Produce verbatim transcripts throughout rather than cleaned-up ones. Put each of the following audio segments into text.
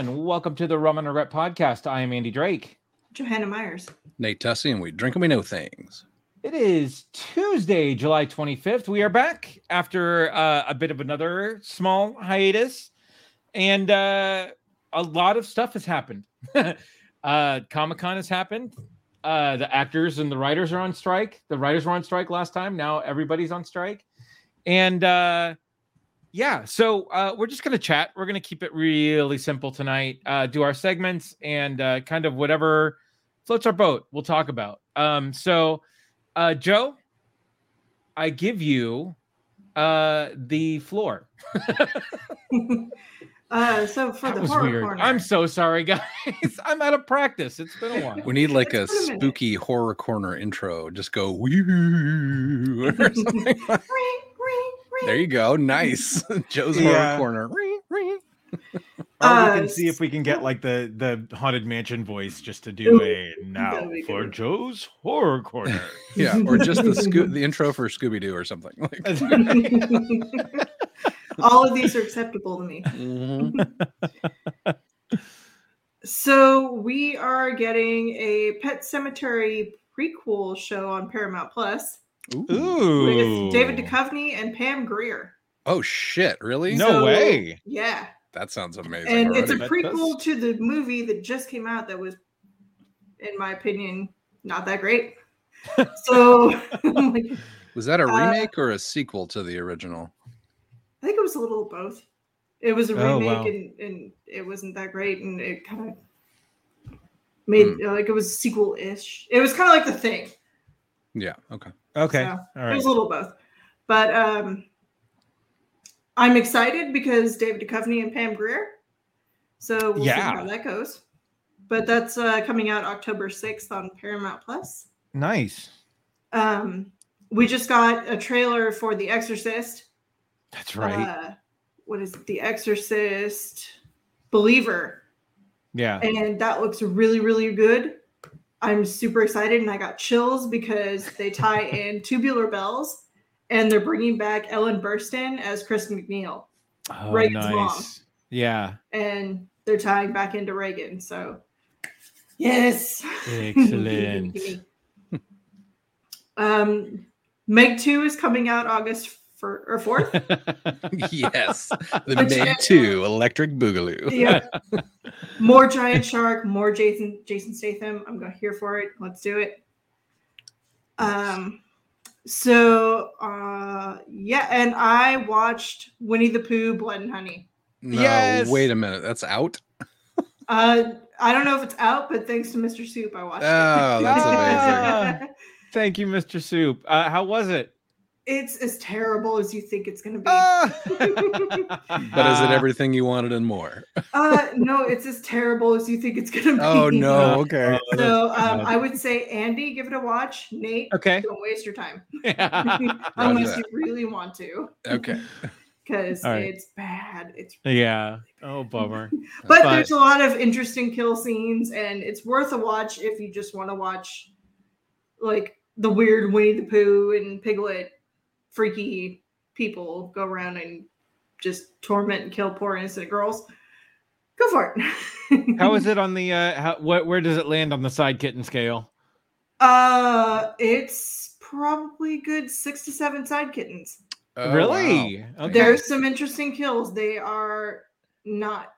everyone. Welcome to the Rum and Regret podcast. I am Andy Drake. Johanna Myers. Nate Tussey, and we drink and we know things. It is Tuesday, July twenty-fifth. We are back after uh, a bit of another small hiatus, and uh, a lot of stuff has happened. uh, Comic-Con has happened. Uh, the actors and the writers are on strike. The writers were on strike last time. Now everybody's on strike. And uh, yeah, so uh, we're just going to chat. We're going to keep it really simple tonight. Uh, do our segments and uh, kind of whatever floats our boat we'll talk about. Um, so, uh, Joe, I give you uh, the floor. uh, so for that the was horror weird. corner. I'm so sorry, guys. I'm out of practice. It's been a while. We need like a, a spooky horror corner intro. Just go woo or something. ring, ring, ring. There you go. Nice. Joe's Yeah. horror corner. Ring, ring. Or Uh, we can see if we can get like the the haunted mansion voice just to do a now That'd be for good. Joe's horror corner. Yeah, or just the Sco- the intro for Scooby Doo or something. Like, All of these are acceptable to me. mhm. So we are getting a Pet Cemetery prequel show on Paramount Plus Ooh. Ooh. with David Duchovny and Pam Grier. Oh shit! Really? No So, way. Yeah. That sounds amazing. And it's a already. That prequel does. to the movie that just came out that was, in my opinion, not that great. So I'm like, Was that a uh, remake or a sequel to the original? I think it was a little of both. It was a Oh, remake wow. and, and it wasn't that great, and it kind of made like it was sequel-ish. It was kind of like The Thing. Yeah. Okay. Okay. So, All It right. was a little of both. But um I'm excited because David Duchovny and Pam Grier. So we'll see Yeah. how that goes. But that's uh, coming out October sixth on Paramount Plus. Nice. Um, we just got a trailer for The Exorcist. That's right. Uh, what is it? The Exorcist Believer. yeah. And that looks really, really good. I'm super excited, and I got chills because they tie in Tubular Bells, and they're bringing back Ellen Burstyn as Chris McNeil, Oh, Reagan's mom. nice. Yeah. and they're tying back into Reagan. So, yes. Excellent. um, Meg two is coming out August for, or fourth. Yes. The Which- Meg two Electric Boogaloo. Yeah. More giant shark, more Jason Jason Statham. I'm going here for it. Let's do it. Um so uh yeah, and I watched Winnie the Pooh Blood and Honey. No, Yes. wait a minute. That's out. Uh I don't know if it's out, but thanks to Mister Soup I watched Oh, it. that's amazing. Thank you, Mister Soup. Uh, how was it? It's as terrible as you think it's going to be. Ah! But is it everything you wanted and more? Uh, no, it's as terrible as you think it's going to be. Oh no. Okay. Oh, So that's um, bad. I would say, Andy, give it a watch. Nate, Okay. don't waste your time Roger unless that. you really want to, Okay. because All right. it's bad. It's yeah. Oh, bummer. but, But- there's a lot of interesting kill scenes, and it's worth a watch if you just want to watch like the weird Winnie the Pooh and Piglet freaky people go around and just torment and kill poor innocent girls. Go for it. How is it on the? Uh, how, wh- where does it land on the side kitten scale? Uh, it's probably good six to seven side kittens. Oh, really? wow. Okay. There's some interesting kills. They are not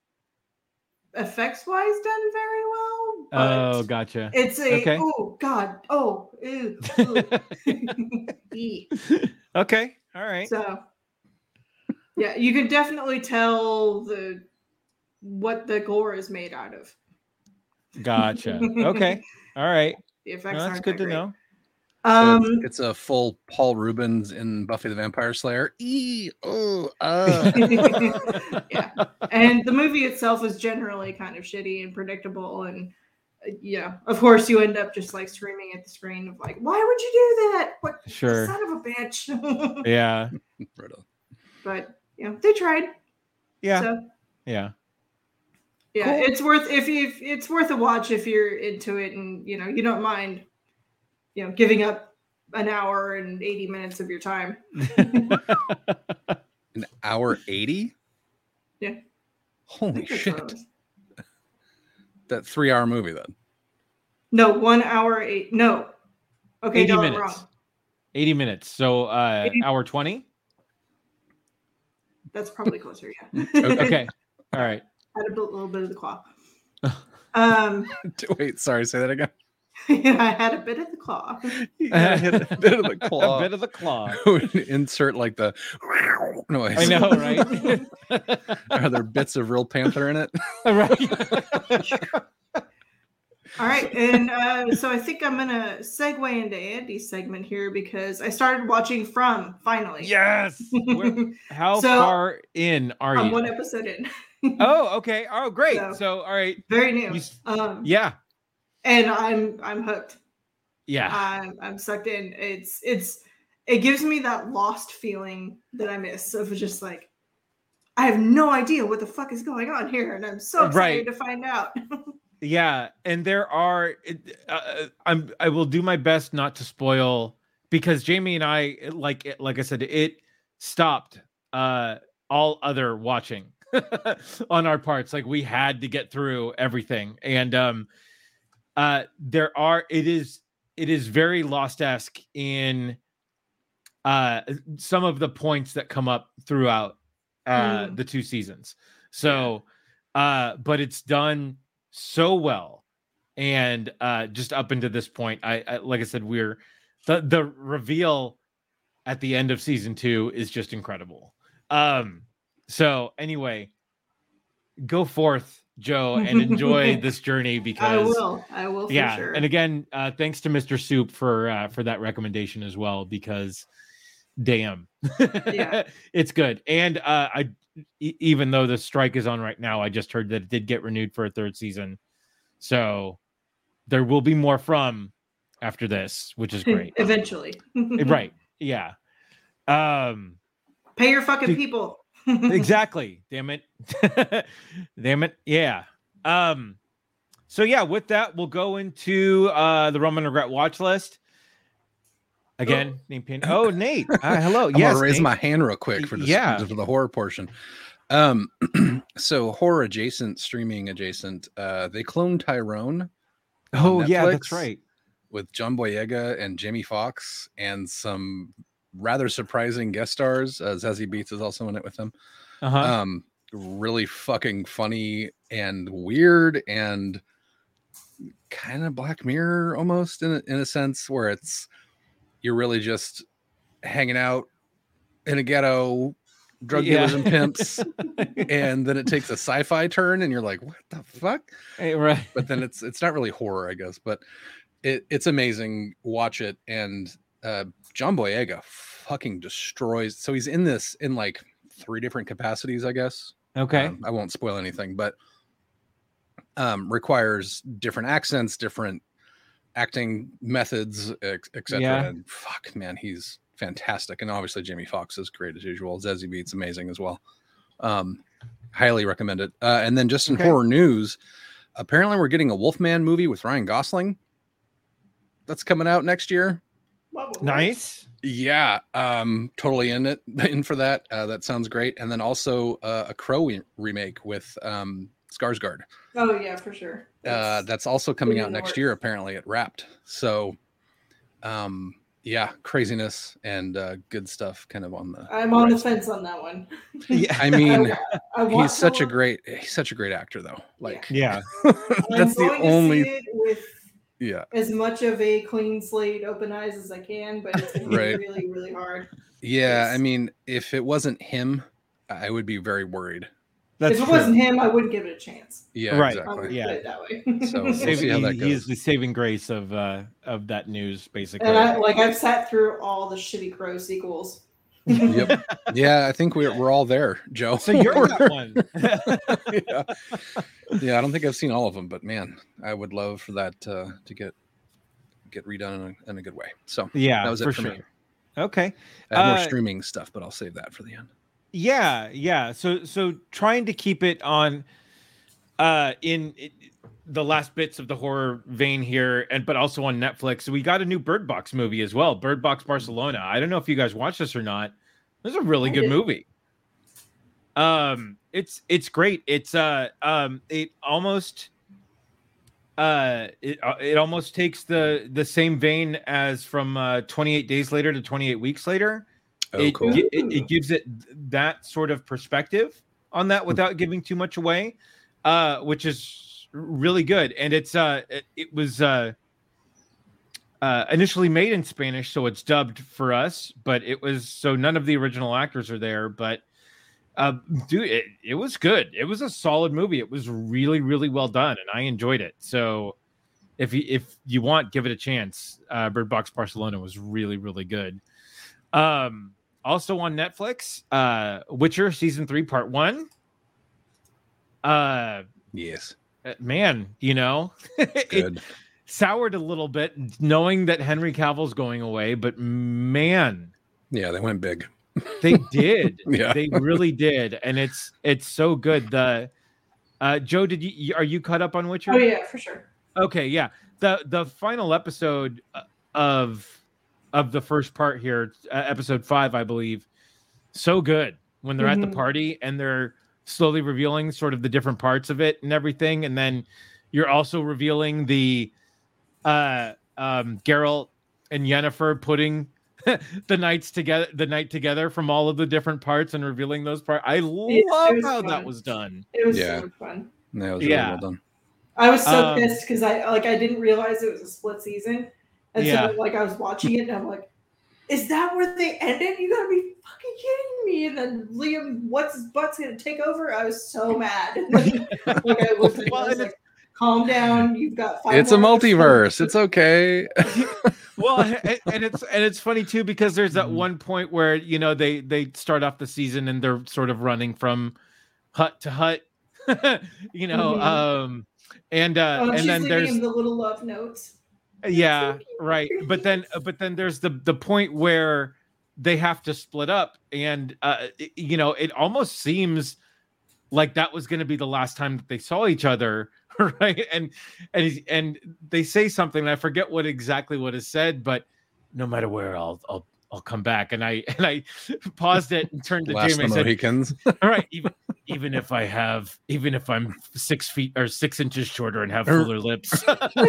effects wise done very well. But Oh, gotcha. it's a okay. oh god oh ew, ew. Eek. Okay. All right. So yeah, you can definitely tell the what the gore is made out of. Gotcha. Okay. All right. The No, effects that's aren't good that to great. know. So Um, it's, it's a full Paul Rubens in Buffy the Vampire Slayer. E oh uh. yeah, and the movie itself is generally kind of shitty and predictable, and uh, yeah, of course, you end up just like screaming at the screen of like, "Why would you do that? What Sure. son of a bitch!" Yeah. Right on. But you know, they tried. Yeah. So Yeah. yeah, Cool. it's worth if you it's worth a watch if you're into it and you know you don't mind, you know, giving up an hour and eighty minutes of your time. An hour eighty? Yeah. I Holy think that's shit. what it was. that three hour movie then. No, one hour eight. No. Okay, eighty no, I'm minutes. wrong. eighty minutes. So uh, eighty hour twenty. That's probably closer. Yeah. Okay. All right. Had a bit- little bit of the claw. Um. Wait, sorry, say that again. Yeah, I had a bit of the claw. Yeah, hit a bit of the claw. A bit of the claw. Insert like the noise. I know, right? Are there bits of real panther in it? Right. All right, and uh, so I think I'm gonna segue into Andy's segment here because I started watching From finally. Yes. Where- how So, far in are I'm you? one episode in. Oh, okay. Oh, great. So- So, all right. Very new. You s- Um, Yeah. and I'm I'm hooked. Yeah. I'm I'm sucked in. It's it's it gives me that lost feeling that I miss of just like I have no idea what the fuck is going on here, and I'm so excited Right. to find out. Yeah, and there are. it- Uh, I'm. I will do my best not to spoil because Jamie and I, like, like I said, it stopped uh, all other watching on our parts. Like we had to get through everything, and um, uh, there are. It is. It is very Lost-esque in uh, some of the points that come up throughout uh, Mm. the two seasons. So, uh, but it's done so well, and uh just up into this point, I, I like I said, we're the the reveal at the end of season two is just incredible. Um so anyway, go forth, Joe, and enjoy this journey because I will. I will for yeah, sure. and again, uh thanks to Mister Soup for uh for that recommendation as well, because damn, Yeah. it's good. And uh I e- even though the strike is on right now, I just heard that it did get renewed for a third season, so there will be more From after this, which is great. Eventually. Right, yeah. Um Pay your fucking Dude, people. exactly, damn it. Damn it, yeah. Um so yeah, with that, we'll go into uh the Roman Regret watch list again. Name pin. Oh, Nate, uh, hello. I'm Yes, gonna raise Nate. my hand real quick for this, Yeah. for the horror portion. Um, so horror adjacent, streaming adjacent. Uh, they cloned Tyrone. Oh on yeah, that's Netflix right. With John Boyega and Jamie Foxx and some rather surprising guest stars. Uh, Zazie Beetz is also in it with them. Uh-huh. Um, really fucking funny and weird and kind of Black Mirror almost in a, in a sense where it's you're really just hanging out in a ghetto, drug Yeah. dealers and pimps, and then it takes a sci-fi turn, and you're like, "What the fuck?" Hey, right. But then it's it's not really horror, I guess, but it, it's amazing. Watch it, and uh, John Boyega fucking destroys. So he's in this in like three different capacities, I guess. Okay. Um, I won't spoil anything, but um, requires different accents, different acting methods, et cetera. Yeah. And fuck, man, he's fantastic. And obviously Jamie Foxx is great as usual. Zazie Beetz amazing as well. Um, highly recommend it. Uh, and then just in Okay. horror news, apparently we're getting a Wolfman movie with Ryan Gosling. That's coming out next year. Nice. Yeah, um, totally in it, in for that. Uh, that sounds great. And then also uh, a Crow re- remake with um, Skarsgård. Oh yeah, for sure. Uh, that's also coming in out the next works. year, apparently at Wrapped. So, um, yeah, craziness and uh, good stuff, kind of on the. I'm on the horizon. fence on that one. Yeah. I mean, I want he's such a to- great, he's such a great actor, though. Like, Yeah. I'm that's the going to only. see it with Yeah, as much of a clean slate, open eyes as I can, but it's gonna be Right. really, really hard. yeah. I Yes. mean, if it wasn't him, I would be very worried. That's if it true. wasn't him, I wouldn't give it a chance. Yeah, Right. I'll exactly. Yeah. put it that way. So, we'll Saving- see how that he, he is goes. the saving grace of uh of that news, basically. and I like I've sat through all the shitty Crow sequels. Yep. Yeah, I think we're we're all there, Joe. So you're that one. yeah. yeah, I don't think I've seen all of them, but man, I would love for that uh, to get get redone in a, in a good way. So Yeah, that was it for for sure. me. Okay. I have more Uh, streaming stuff, but I'll save that for the end. Yeah, yeah. So so trying to keep it on uh in it, the last bits of the horror vein here, and but also on Netflix. We got a new Bird Box movie as well, Bird Box Barcelona. I don't know if you guys watched this or not. This is a really I good did. movie. Um it's it's great. It's uh um it almost uh, it uh, it almost takes the the same vein as from uh, twenty-eight days later to twenty-eight weeks later. Oh, it, cool. gi- it it gives it that sort of perspective on that without giving too much away, uh, which is really good. And it's uh it, it was uh, uh initially made in Spanish, so it's dubbed for us, but it was so none of the original actors are there, but. Uh, dude, it, it was good. It was a solid movie. It was really, really well done, and I enjoyed it. So, if you if you want, give it a chance. Uh, Bird Box Barcelona was really, really good. Um, also on Netflix, uh, Witcher season three, part one. Uh, Yes. man, you know, it Good. soured a little bit knowing that Henry Cavill's going away, but man. Yeah, they went big. They did. Yeah. They really did, and it's it's so good. The uh, Joe, did you are you caught up on Witcher? Oh yeah, for sure. Okay, yeah. the The final episode of of the first part here, uh, episode five, I believe, so good when they're Mhm. at the party and they're slowly revealing sort of the different parts of it and everything, and then you're also revealing the uh, um, Geralt and Yennefer putting. the nights together, the night together from all of the different parts and revealing those parts. I love it was how fun. that was done. It was Yeah. so much fun. That was really Yeah. well done. I was so Um, pissed because I like I didn't realize it was a split season, and Yeah. so like I was watching it and I'm like, "Is that where they ended? You gotta be fucking kidding me!" And then Liam, what's his butt's gonna take over? I was so mad. like I was, Well, I was and like, "Calm down. You've got five It's a more multiverse. episodes." It's okay. Well, and, and it's and it's funny too because there's that one point where you know they they start off the season and they're sort of running from hut to hut, you know, Mhm. um, and uh, Oh, and she's then leaving there's him the little love notes. yeah, right. But then but then there's the the point where they have to split up, and uh, it- you know, it almost seems like that was going to be the last time that they saw each other, right? And and he's- and they say something, and I forget what exactly what is said, but no matter where, I'll I'll I'll come back. And I and I paused it and turned to Last Jamie of and the said, Mohicans. "All right, even even if I have, even if I'm six feet or six inches shorter and have Er- fuller lips,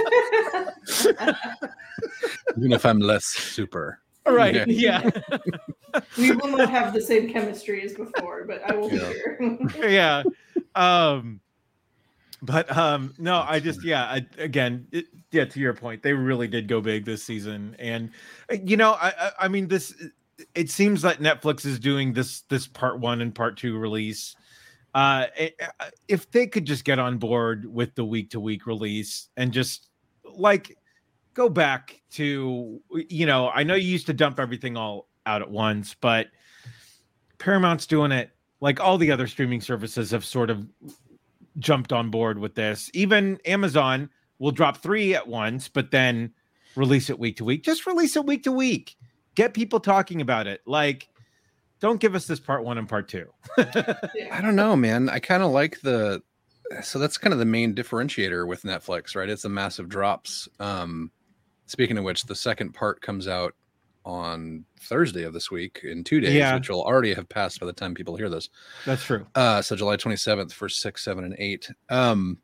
Even if I'm less super. all right, yeah." We will not have the same chemistry as before, but I will be Yeah. here. yeah um but um no I just yeah I, again it, yeah to your point, they really did go big this season. And uh, you know I, I I mean this it seems that Netflix is doing this this part one and part two release. Uh it- uh, if they could just get on board with the week to week release and just like go back to, you know, I know you used to dump everything all out at once, but Paramount's doing it. Like all the other streaming services have sort of jumped on board with this. Even Amazon will drop three at once, but then release it week to week. Just release it week to week. Get people talking about it. Like, don't give us this part one and part two. I don't know, man. I kind of like the so that's kind of the main differentiator with Netflix, right? It's the massive drops. Um, speaking of which, the second part comes out on Thursday of this week in two days, Yeah. which will already have passed by the time people hear this. That's true. Uh, so July twenty-seventh for six, seven, and eight. Um,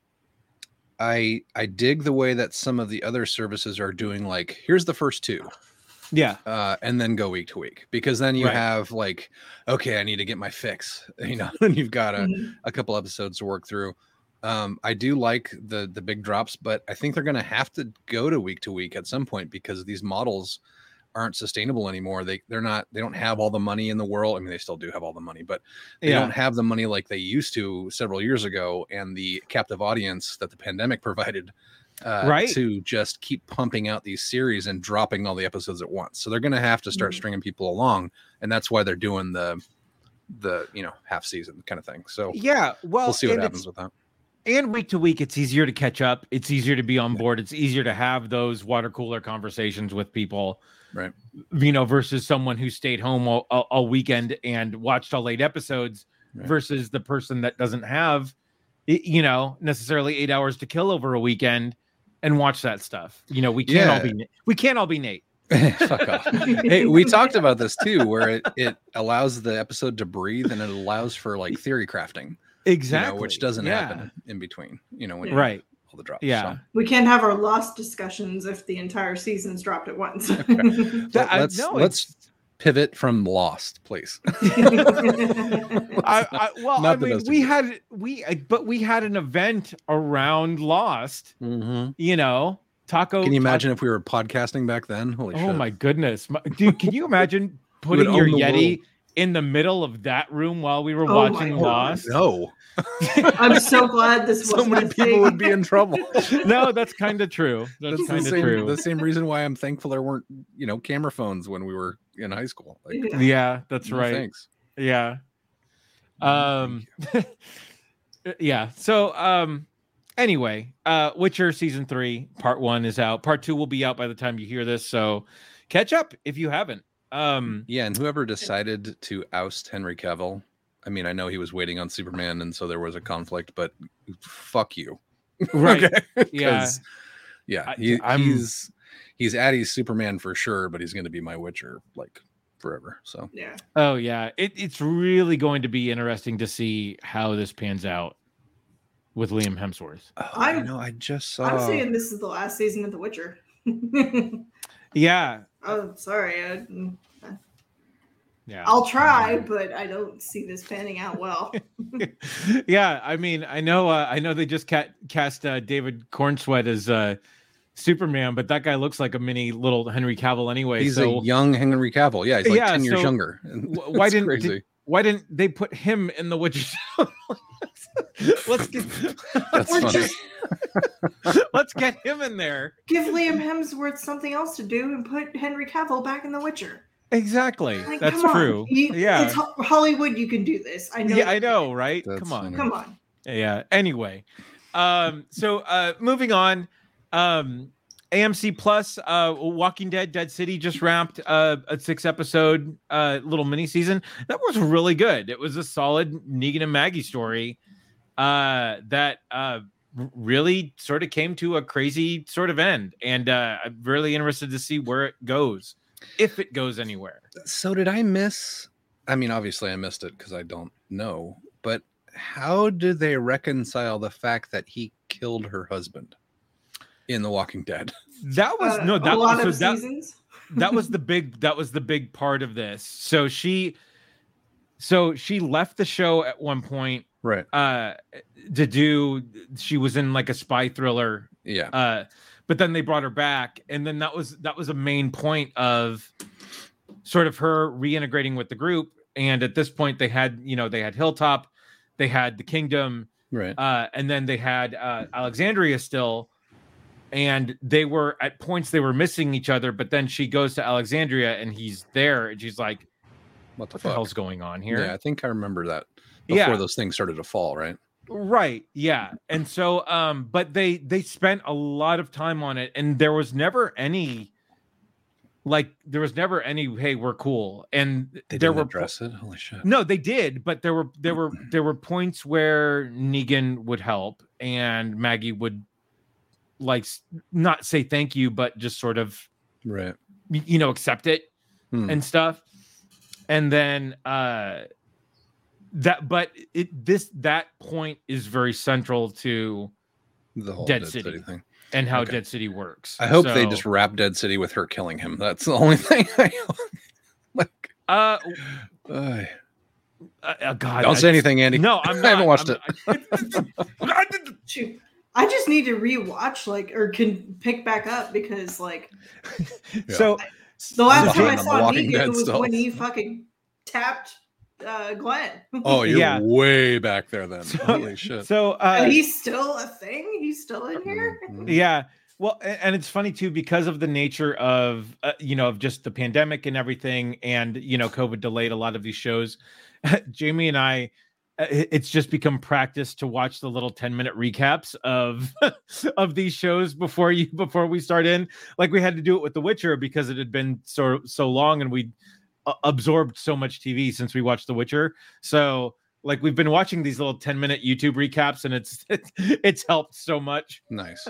I I dig the way that some of the other services are doing. Like, here's the first two, Yeah. uh, and then go week to week, because then you Right. have like, okay, I need to get my fix, you know, and you've got a Mhm. a couple episodes to work through. Um, I do like the the big drops, but I think they're going to have to go to week to week at some point because these models aren't sustainable anymore. They they're not they don't have all the money in the world. I mean, they still do have all the money, but they Yeah. don't have the money like they used to several years ago, and the captive audience that the pandemic provided uh, Right. to just keep pumping out these series and dropping all the episodes at once. So they're going to have to start Mhm. stringing people along, and that's why they're doing the the you know half season kind of thing. So Yeah. Well, we'll see what and happens it's- with that. And week to week, it's easier to catch up. It's easier to be on board. It's easier to have those water cooler conversations with people, Right. you know, versus someone who stayed home all, all, all weekend and watched all eight episodes Right. versus the person that doesn't have, y- you know, necessarily eight hours to kill over a weekend and watch that stuff. You know, we can't all Yeah. be, Na- we can't all be Nate. Fuck off. Hey, we talked about this too, where it, it allows the episode to breathe and it allows for like theory crafting, you Exactly. know, which doesn't Yeah. happen in between, you know, when Right. all the drops. Yeah. So. We can't have our Lost discussions if the entire season's dropped at once. That- Let- I- let's no, let's it's- pivot from Lost, please. I, I, well, Not I the mean, best we example. had we, uh, but we had an event around Lost. Mhm. You know, taco. Can you taco- imagine if we were podcasting back then? Holy Oh shit! my goodness, My- dude! Can you imagine would putting your own the Yeti world. in the middle of that room while we were Oh my watching God. Lost? No, I'm so glad this so wasn't many a people thing. would be in trouble. No, that's kind of true. That's, That's the kind of same. true. The same reason why I'm thankful there weren't, you know, camera phones when we were in high school. Like, Yeah. Yeah, that's no right. Thanks. Yeah. No, Um. yeah. So, um. Anyway, uh, Witcher season three, part one is out. Part two will be out by the time you hear this. So, catch up if you haven't. Um. Yeah, and whoever decided to oust Henry Cavill, I mean, I know he was waiting on Superman, and so there was a conflict, but fuck you. Right. Okay? Yeah. 'Cause, yeah, I- he, I'm- he's he's Addie's Superman for sure, but he's going to be my Witcher like forever. So Yeah. Oh yeah. It, it's really going to be interesting to see how this pans out with Liam Hemsworth. oh, I'm- I know. I just saw. I'm saying this is the last season of The Witcher. Yeah. Oh, sorry. I, Yeah. I'll try, but I don't see this panning out well. Yeah, I mean, I know, uh, I know they just ca- cast uh, David Cornsweet as uh, Superman, but that guy looks like a mini little Henry Cavill anyway. He's so a young Henry Cavill. Yeah, he's like Yeah, ten years so younger. wh- why It's didn't crazy? did- why didn't they put him in the Witcher? Let's get That's Or funny. just let's get him in there. give Liam Hemsworth something else to do and put Henry Cavill back in The Witcher. Exactly, Like, that's come on. true. You- Yeah, It's Ho- Hollywood. You can do this. I know. yeah, I you can. know, right? That's Come on. funny. Come on. Yeah. Anyway, um, so uh, moving on, um, A M C Plus, uh, Walking Dead, Dead City just wrapped uh, a six episode uh, little mini season that was really good. It was a solid Negan and Maggie story uh, that uh, r- really sort of came to a crazy sort of end, and uh, I'm really interested to see where it goes, if it goes anywhere. So did I miss? I mean, obviously I missed it because I don't know. But how did they reconcile the fact that he killed her husband in The Walking Dead? That was Uh, no, that a lot was of so that, seasons. that was the big that was the big part of this. So she so she left the show at one point Right. uh to do she was in like a spy thriller Yeah. uh but then they brought her back, and then that was that was a main point of sort of her reintegrating with the group. And at this point they had, you know, they had Hilltop, they had the Kingdom, Right. uh and then they had uh Alexandria still, and they were at points they were missing each other, but then she goes to Alexandria and he's there and she's like, What the what the fuck? hell's going on here? Yeah, I think I remember that before Yeah. those things started to fall. Right. Right. Yeah. And so um but they they spent a lot of time on it, and there was never any like there was never any hey, we're cool. And They there didn't were address it. Holy shit. no, they did, but there were there were there were points where Negan would help and Maggie would like s- not say thank you, but just sort of Right. y- you know accept it Hmm. and stuff. And then uh that but it this that point is very central to The whole Dead Dead, City. City. thing. and how Okay. Dead City works. I hope they So, just wrap Dead City with her killing him. That's the only thing. I like. uh, Uh, uh, uh, God, don't I- say anything, Andy. No, I'm not. I haven't watched I'm- I- Shoot. I just need to rewatch, like, or can pick back up because, like, So the last behind time I on The saw Walking Negan Dead was still. when he fucking tapped uh, Glenn. Oh, you're Yeah. way back there then. So- Holy shit. so uh, And he's still a thing. He's still in here. Mhm. yeah. Well, a- and it's funny too because of the nature of uh, you know of just the pandemic and everything, and you know COVID delayed a lot of these shows. Jamie and I, uh, it- it's just become practice to watch the little ten minute recaps of of these shows before you before we start in. Like we had to do it with The Witcher because it had been so so long, and we uh, absorbed so much T V since we watched The Witcher. So like we've been watching these little ten minute YouTube recaps, and it's it's, it's helped so much. Nice.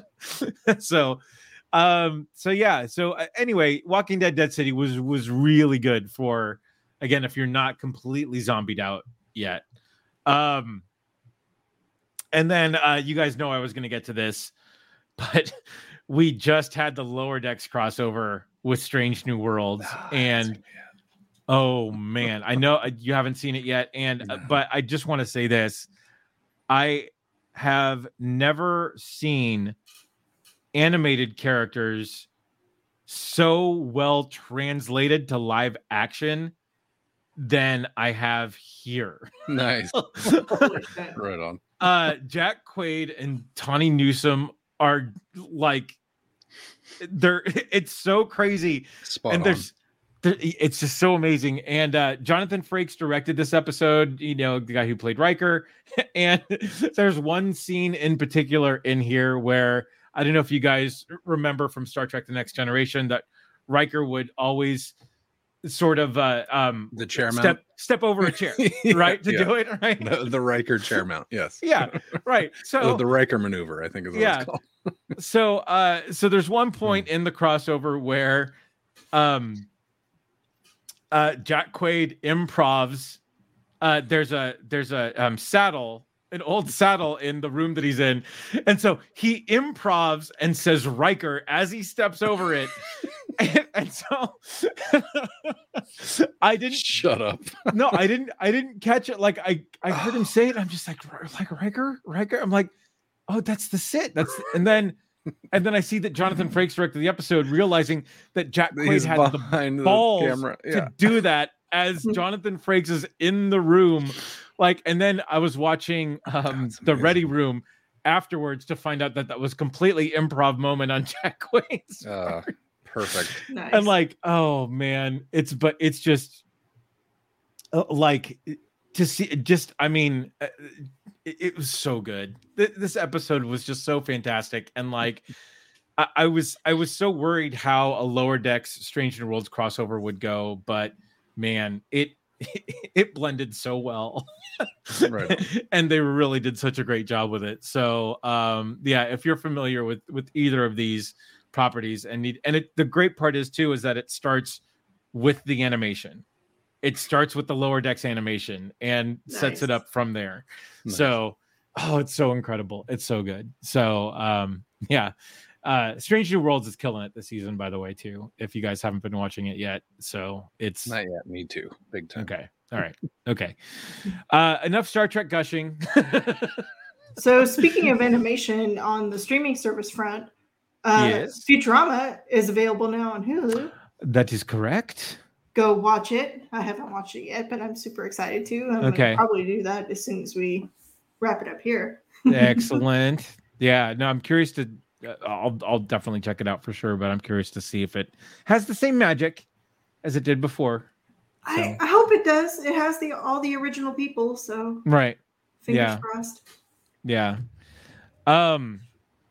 so um so yeah so uh, anyway, Walking Dead Dead City was was really good for, again, if you're not completely zombied out yet. Um and then uh you guys know I was going to get to this. but we just had the Lower Decks crossover with Strange New Worlds, Oh, and oh man, I know you haven't seen it yet, and No. uh, but I just want to say this: I have never seen animated characters so well translated to live action than I have here. Nice. Holy shit. Right on. uh Jack Quaid and Tawny Newsome are like they're it's so crazy. Spot and on. there's there, it's just so amazing. And uh Jonathan Frakes directed this episode, you know, the guy who played Riker. And there's one scene in particular in here where I don't know if you guys remember from Star Trek The Next Generation that Riker would always sort of uh um The chair step mount. step over a chair, Yeah, right? To yeah. do it, right? The, the Riker chair mount. Yes. Yeah, right. So Oh, the Riker maneuver, I think is what Yeah. it's called. so uh so there's one Hmm. point in the crossover where um uh Jack Quaid improvs uh there's a there's a um saddle an old saddle in the room that he's in, and so he improvs and says Riker as he steps over it. and, and so I didn't Shut up. no I didn't I didn't catch it. Like I I heard him say it, I'm just like like Riker Riker I'm like, oh, that's the sit that's the, and then and then I see that Jonathan Frakes directed the episode, realizing that Jack Quaid He's had the behind the, balls camera. Yeah. to do that as Jonathan Frakes is in the room. Like, and then I was watching um That's the amazing. Ready Room afterwards to find out that that was completely improv moment on Jack Quaid's Uh, part. perfect. Nice. And like, oh man, it's but it's just uh, like to see just I mean uh, it, it was so good. Th- this episode was just so fantastic, and like I, I was I was so worried how a Lower Decks Strange New Worlds crossover would go, but man, it it blended so well. Right on. And they really did such a great job with it. So um yeah, if you're familiar with with either of these properties and need and it the great part is too is that it starts with the animation. It starts with the Lower Decks animation and sets it Nice. up from there. Nice. So oh, it's so incredible. It's so good. So um yeah. Uh Strange New Worlds is killing it this season, by the way, too, if you guys haven't been watching it yet. So it's Not yet. Me too. Big time. okay. All right. Okay. Uh enough Star Trek gushing. So speaking of animation on the streaming service front, uh, Yes. Futurama is available now on Hulu. That is correct. Go watch it. I haven't watched it yet, but I'm super excited to. I'm Okay. gonna probably do that as soon as we wrap it up here. Excellent. Yeah, no, I'm curious to uh, I'll I'll definitely check it out for sure, but I'm curious to see if it has the same magic as it did before. I, So- I hope it does. It has the all the original people, so Right. fingers Yeah. crossed. Yeah. Um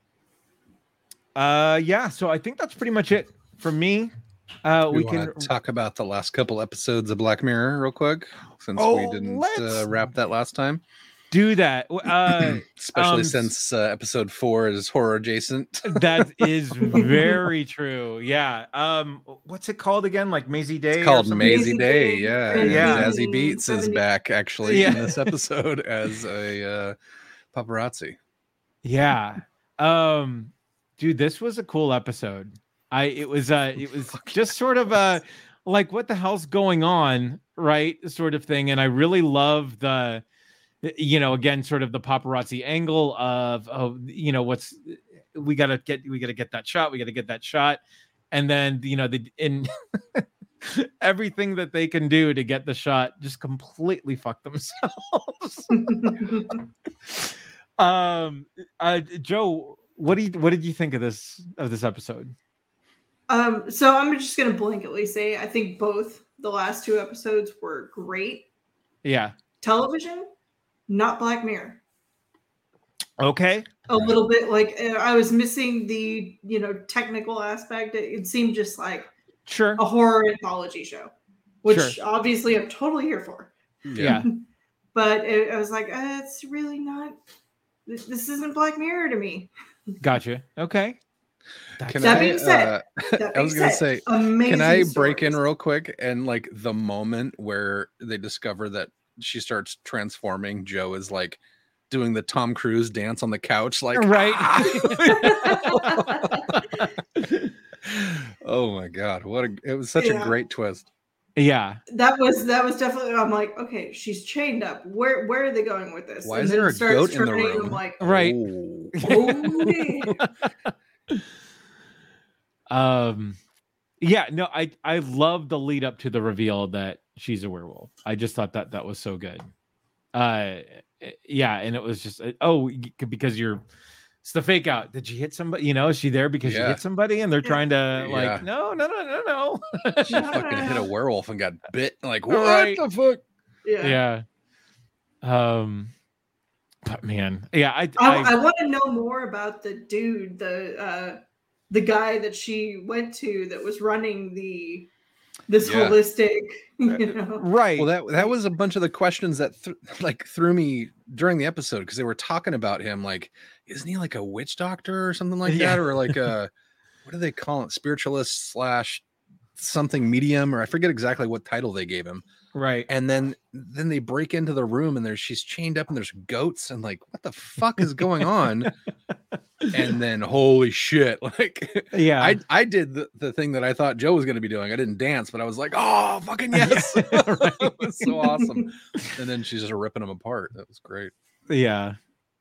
uh yeah, so I think that's pretty much it for me. Uh We, we want can to talk about the last couple episodes of Black Mirror real quick, since Oh, we didn't let's- uh, wrap that last time. do that. Uh Especially um, since uh, episode four is horror adjacent. that is very true. Yeah. Um what's it called again? Like Maisie Day? It's or called something? Maisie Maisie Day. Day. Yeah, And yeah. Yeah. Zazie Beats is seventy back actually Yeah. in this episode as a uh, paparazzi. Yeah. Um dude, this was a cool episode. I it was uh it was just sort of uh like what the hell's going on, right? Sort of thing. And I really love the you know, again, sort of the paparazzi angle of of you know what's we gotta get we gotta get that shot, we gotta get that shot. And then you know the in everything that they can do to get the shot just completely fuck themselves. um uh Joe, what do you what did you think of this of this episode? Um, so I'm just gonna blanketly say I think both the last two episodes were great. Yeah. Television, not Black Mirror. Okay. A little bit like uh, I was missing the you know technical aspect. It, it seemed just like Sure. a horror anthology show, which Sure. obviously I'm totally here for. Yeah. But it, I was like, uh, it's really not. This, this isn't Black Mirror to me. Gotcha. Okay. Can That I, being said, uh, That I was being gonna said, say, amazing can I break in stories. real quick and like the moment where they discover that she starts transforming, Joe is like doing the Tom Cruise dance on the couch, like Right. oh my god, what a it was such Yeah. a great twist. Yeah. That was that was definitely. I'm like, okay, she's chained up. Where where are they going with this? Why And is then there it a starts goat in the turning, room? I'm like, Right. Oh. oh damn. Um yeah, no, I I love the lead up to the reveal that she's a werewolf. I just thought that that was so good. Uh yeah, and it was just uh, oh y- because you're it's the fake out. Did she hit somebody? You know, is she there because she Yeah. hit somebody and they're trying to like Yeah. no, no, no, no, no. She fucking hit a werewolf and got bit. Like, what Right. the fuck? Yeah. Yeah. Um but man, yeah, I I, I, I want to know more about the dude, the uh, the guy that she went to that was running the this Yeah. holistic, you know. right. Well, that that was a bunch of the questions that th- like threw me during the episode because they were talking about him. Like, isn't he like a witch doctor or something like Yeah. that, or like a what do they call it, spiritualist slash something medium, or I forget exactly what title they gave him. right. And then then they break into the room and there's she's chained up and there's goats and like what the fuck is going on? And then holy shit, like Yeah. I I did the, the thing that I thought Joe was going to be doing. I didn't dance, but I was like, oh fucking yes. It was so awesome. And then she's just ripping them apart. That was great. Yeah.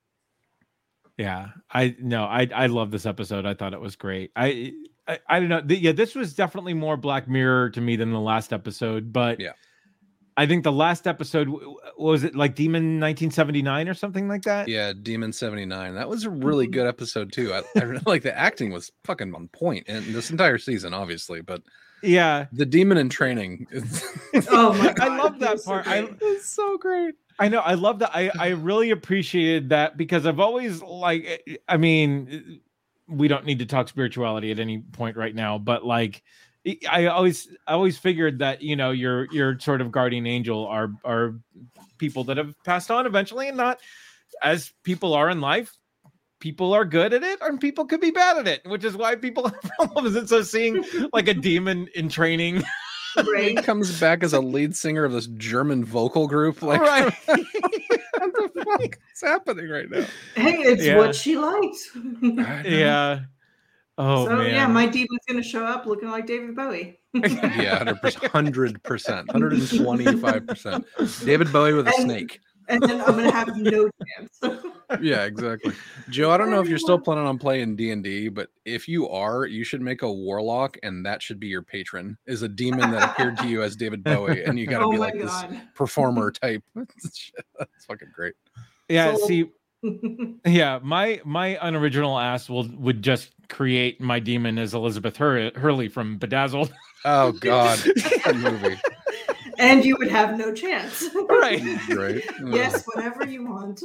Yeah. I no, I I love this episode. I thought it was great. I I, I don't know. The- yeah, this was definitely more Black Mirror to me than the last episode, but Yeah. I think the last episode w- w- was it like Demon nineteen seventy-nine or something like that? Yeah, Demon seventy-nine. That was a really good episode too. I, I really like the acting was fucking on point, and this entire season, obviously, but Yeah. the demon in training is Oh my god, I love he that was so part. I great. it's so great. I know. I love that. I, I really appreciated that because I've always like, I mean, we don't need to talk spirituality at any point right now, but like, I always, I always figured that, you know, your, your sort of guardian angel are, are people that have passed on eventually, and not as people are in life. People are good at it and people could be bad at it, which is why people have problems. And so seeing like a demon in training, He Right. comes back as a lead singer of this German vocal group. Like, right. what the fuck is happening right now? Hey, it's Yeah. what she likes. Yeah. Oh so man. yeah, my demon's gonna show up looking like David Bowie. Yeah, one hundred percent, one hundred twenty-five percent. David Bowie with a And- snake. And then I'm gonna have no chance. Yeah, exactly. Joe, I don't know if you're still planning on playing D and D, but if you are, you should make a warlock, and that should be your patron. Is a demon that appeared to you as David Bowie, and you got to Oh be my like this god. performer type. That's fucking great. Yeah. So- See, yeah, my my unoriginal ass will would just create my demon as Elizabeth Hur- Hurley from Bedazzled. Oh God, that movie. And you would have no chance. Right. Great. Yes, whatever you want.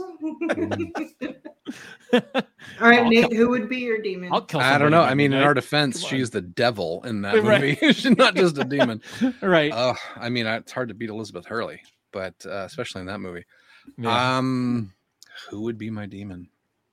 Mm. All right, I'll Nate, who would be your demon? I'll kill. I don't somebody know. by I mean, in midnight. our defense, Come she's on. the devil in that Right. movie. She's not just a demon. right. Oh, I mean, I- it's hard to beat Elizabeth Hurley, but uh, especially in that movie. Yeah. Um, who would be my demon?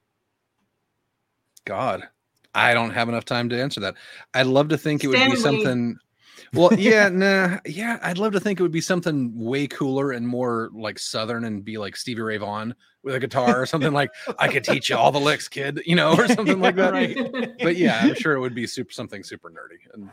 God, I don't have enough time to answer that. I'd love to think it would be Stan Lee. something. Well, yeah, nah, yeah. I'd love to think it would be something way cooler and more like Southern, and be like Stevie Ray Vaughan with a guitar or something like, "I could teach you all the licks, kid," you know, or something like that. Right. But yeah, I'm sure it would be super something super nerdy, and,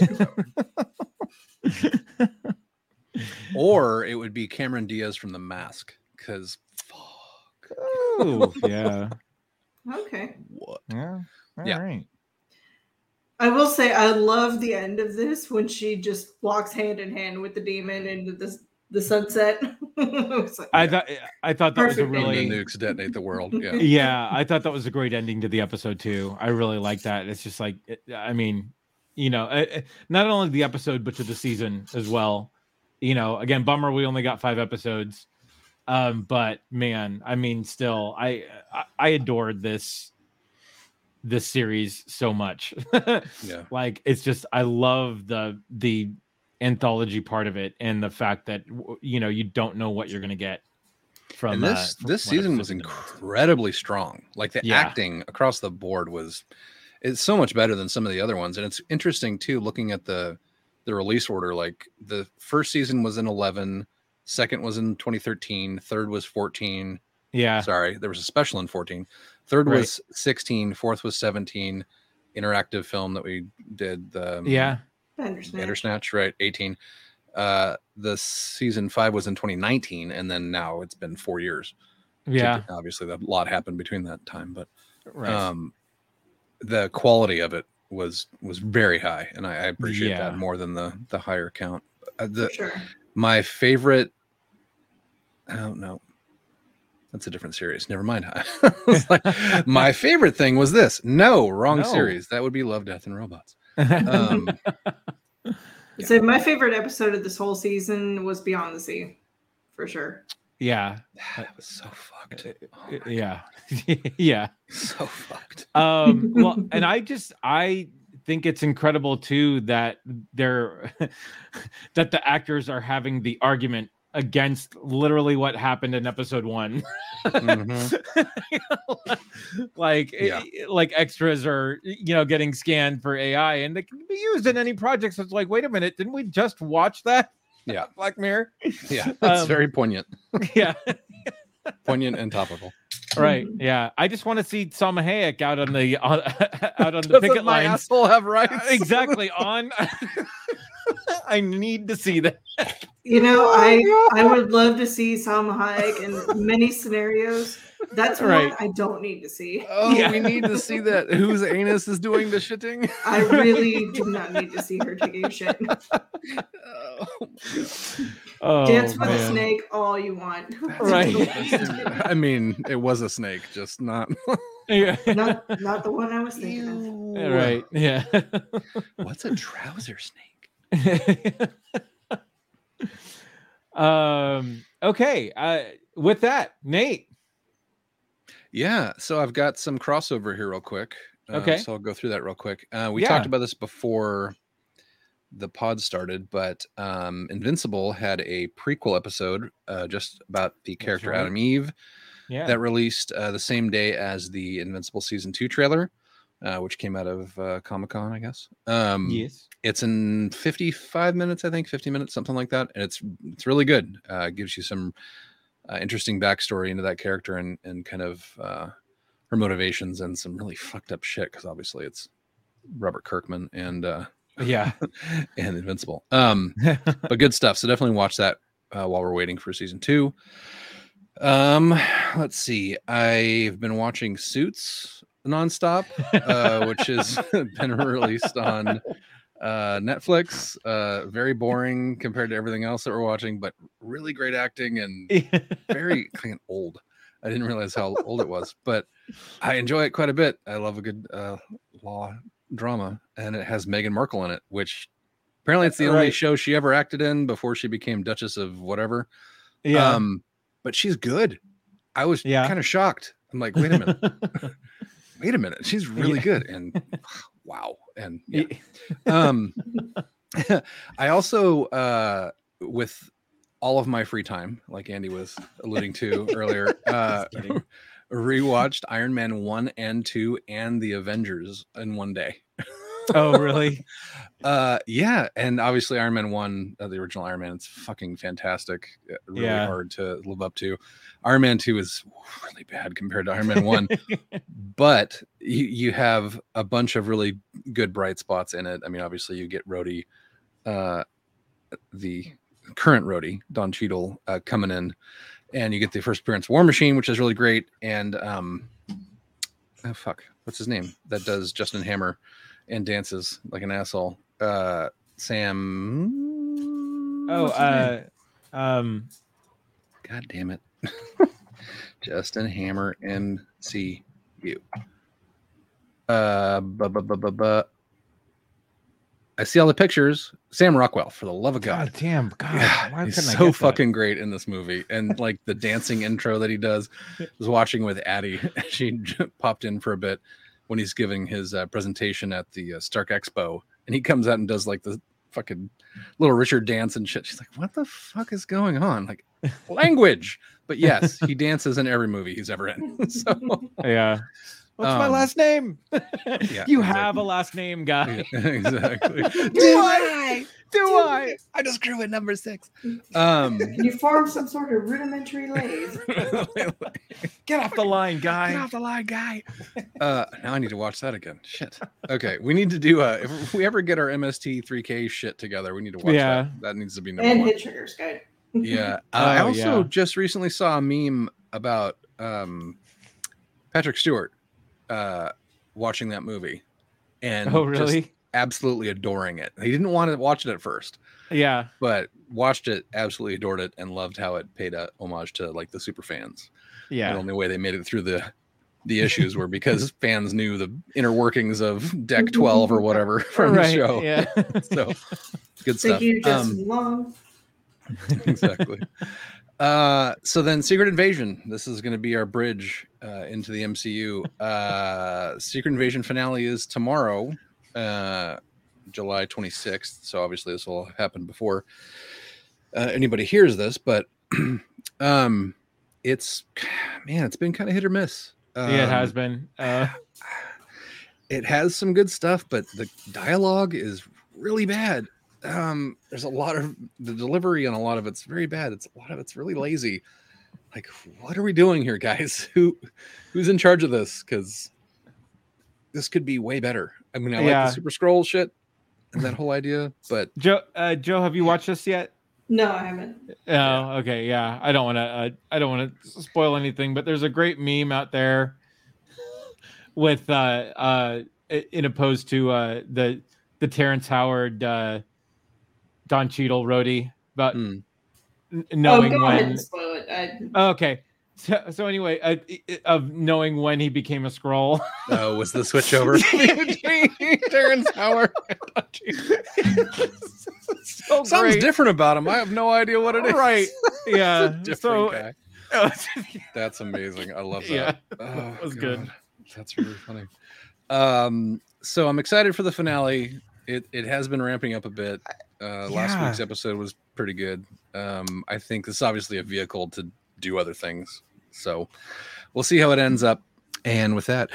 Hey. or it would be Cameron Diaz from The Mask, because fuck, Oh, yeah. Okay. what? Yeah. All Yeah. right. I will say I love the end of this when she just walks hand in hand with the demon into the the sunset. It's like, I thought I thought that was a Perfect When really the nukes detonate the world. Yeah. yeah, I thought that was a great ending to the episode too. I really like that. It's just like, it- I mean, you know, uh, uh, not only the episode but to the season as well. You know, again, bummer we only got five episodes, um, but man, I mean, still, I I, I adored this this series so much. Yeah. Like, it's just I love the the anthology part of it, and the fact that w- you know you don't know what you're gonna get from And this uh, from this one season was episode to the next. incredibly strong. Like the Yeah. acting across the board was it's so much better than some of the other ones. And it's interesting too, looking at the the release order. Like the first season was in eleven, second was in twenty thirteen, third was fourteen, Yeah. Sorry, there was a special in fourteen. Third Right. was sixteen. Fourth was seventeen. Interactive film that we did. The um, Yeah. Bandersnatch. Bandersnatch, right? eighteen. Uh, the season five was in twenty nineteen, and then now it's been four years. Yeah. To, obviously, a lot happened between that time, but Right. um, the quality of it was was very high, and I, I appreciate Yeah. that more than the the higher count. Uh, the For sure. my favorite. I don't know. That's a different series. Never mind. I was like, my favorite thing was this. No, wrong No. series. That would be Love, Death, and Robots. Um, I'd say my favorite episode of this whole season was Beyond the Sea, for sure. yeah. that was so fucked. Oh my Yeah. Yeah. God, so fucked. Um, well, and I just I think it's incredible too that they're that the actors are having the argument against literally what happened in episode one. Mhm. like Yeah. it- like extras are you know getting scanned for A I and they can be used in any projects. It's like, wait a minute, didn't we just watch that? Yeah. Black Mirror. Yeah, that's Um, very poignant. Yeah. Poignant and topical. Right. Mhm. Yeah. I just want to see Salma Hayek out on the on, out on the Doesn't picket my lines. asshole have rights? Exactly. On. I need to see that. You know, Oh I I would love to see Salma Hayek in many scenarios. That's Right. one I don't need to see. Oh, Yeah. we need to see that. Whose anus is doing the shitting? I really do not need to see her taking a shit. Oh, my God. Oh, Dance with a man. snake all you want. Right. I mean, it was a snake, just not. Yeah. not not the one I was thinking of. Ew. Right. Yeah. What's a trouser snake? um. Okay. Uh. With that, Nate. Yeah, so I've got some crossover here real quick. Uh, Okay. So I'll go through that real quick. Uh, we Yeah. talked about this before the pod started, but um, Invincible had a prequel episode uh, just about the That's character right. Adam Eve Yeah. that released uh, the same day as the Invincible season two trailer, uh, which came out of uh, Comic Con, I guess. Um, yes. It's in fifty-five minutes, I think, fifty minutes, something like that, and it's it's really good. Uh, it gives you some uh, interesting backstory into that character and and kind of uh, her motivations and some really fucked up shit because obviously it's Robert Kirkman and uh, Yeah. and Invincible. Um, but good stuff. So definitely watch that uh, while we're waiting for season two. Um, let's see. I've been watching Suits nonstop, uh, which has been released on uh, Netflix. Uh, very boring compared to everything else that we're watching, but really great acting and very kind of old. I didn't realize how old it was, but I enjoy it quite a bit. I love a good uh, law drama, and it has Meghan Markle in it, which apparently it's the only Right. show she ever acted in before she became Duchess of whatever. Yeah. Um, but she's good. I was Yeah. kind of shocked. I'm like, wait a minute, wait a minute, she's really Yeah. good, and wow, and yeah. um, I also uh, with all of my free time, like Andy was alluding to earlier, uh, Just kidding. rewatched Iron Man one and two and the Avengers in one day. Oh, really? Uh, yeah, and obviously Iron Man one, uh, the original Iron Man, it's fucking fantastic. uh, Really Yeah. hard to live up to. Iron Man two is really bad compared to Iron Man one, but you you have a bunch of really good bright spots in it. I mean, obviously you get Rhodey, uh, the current Rhodey, Don Cheadle, uh, coming in, and you get the first appearance of War Machine, which is really great. And um, oh fuck, what's his name? That does Justin Hammer and dances like an asshole. Uh, Sam. Oh, what's his name? uh, um, God damn it. Justin Hammer M C U. Uh, bu- bu- bu- bu- bu- I see all the pictures. Sam Rockwell, for the love of God. God damn, God, Yeah, why he's couldn't I so get that? fucking great in this movie. And like the dancing intro that he does. I was watching with Addie. She j- popped in for a bit when he's giving his uh, presentation at the uh, Stark Expo. And he comes out and does like the fucking Little Richard dance and shit. She's like, what the fuck is going on? Like, language. But yes, he dances in every movie he's ever in. So Yeah. What's my Um, last name? yeah, you have exactly. a last name, guy. Yeah, exactly. Do I? Do I? I just grew at number six. Um, Can you form some sort of rudimentary lathe? Get off the line, Get guy. off the line, guy. Uh, now I need to watch that again. Shit. Okay, we need to do uh if we ever get our M S T three K shit together, we need to watch Yeah. that. That needs to be number And one. Hitchhiker's Guide. Yeah. Uh, I Oh, also yeah. just recently saw a meme about um Patrick Stewart uh watching that movie and Oh, just really? absolutely adoring it. He didn't want to watch it at first, Yeah. but watched it, absolutely adored it, and loved how it paid a homage to like the super fans. The Yeah. only way they made it through the the issues were because fans knew the inner workings of Deck twelve or whatever from right. the show. Yeah. So good Thank stuff. you, Justin Um, Long. exactly. Uh, so then Secret Invasion. This is going to be our bridge uh, into the M C U. Uh, Secret Invasion finale is tomorrow, uh, July twenty-sixth. So obviously this will happen before uh, anybody hears this, but um, it's, man, it's been kind of hit or miss. Um, yeah, it has been. Uh, It has some good stuff, but the dialogue is really bad. Um, there's a lot of the delivery on a lot of it's very bad. It's a lot of it's really lazy. Like, what are we doing here, guys? Who who's in charge of this? Because this could be way better. I mean, I Yeah. like the Super Scroll shit and that whole idea, but Joe, uh, Joe, have you watched this yet? No, I haven't. Oh, okay, yeah. I don't want to. Uh, I don't want to spoil anything, but there's a great meme out there with uh, uh, in opposed to uh, the the Terrence Howard, uh, Don Cheadle roadie about mm, n- Oh, knowing go ahead when. and spoil it. I, Oh, okay, so, so anyway, uh, i- i- of knowing when he became a scroll. oh, was the switch over between Terrence Howard and Don Cheadle? so Something's great. different about him. I have no idea what it is. Right? It's a Yeah. different So guy. That's amazing. I love that. Yeah, Oh, that was good. God. That's really funny. Um, so I'm excited for the finale. It it has been ramping up a bit. Uh, last Yeah. week's episode was pretty good. Um, I think this is obviously a vehicle to do other things. So we'll see how it ends up. And with that,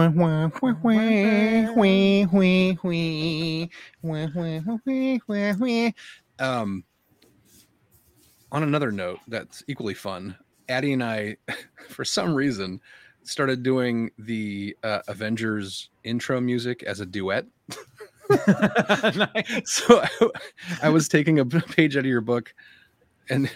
um, on another note that's equally fun, Addie and I, for some reason, started doing the uh, Avengers intro music as a duet. Nice. So I, I was taking a page out of your book and